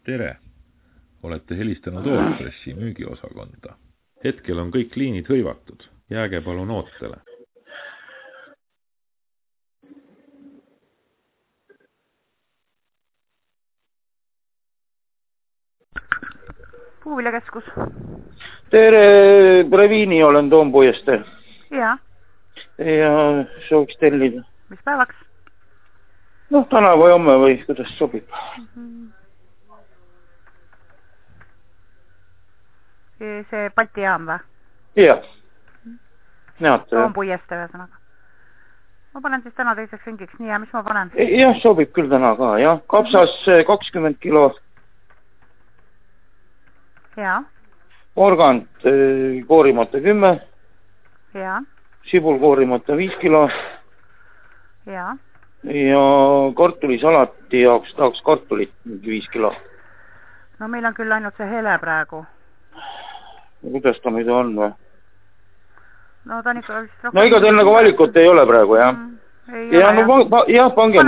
Tere! Olete helistanud Ootpressi müügiosakonda. Hetkel on kõik liinid hõivatud. Jääge palun ootele. Puuviljakeskus. Tere, Breviini olen Toompuiesteel. Ja. Ja sooviks tellida. Mis päevaks? No, täna või homme või kuidas sobib. See Balti jaam või? Jah. Näete. Toompuieste ühesõnaga. Ma panen siis täna teiseks ringiks. Nii, ja mis ma panen? Jah, sobib küll täna ka, jah. Kapsas 20 kilo. Ja. Porgand koorimata 10. Ja. Sibul koorimata 5 kilo. Ja. Ja kartulisalati jaoks tahaks kartulit 5 kilo. No meil on küll ainult see hele praegu. Kuidas ta nüüd on või? No ta on ikka... No ega teil nagu valikut ei ole praegu, jah? Ei ole, jah, pange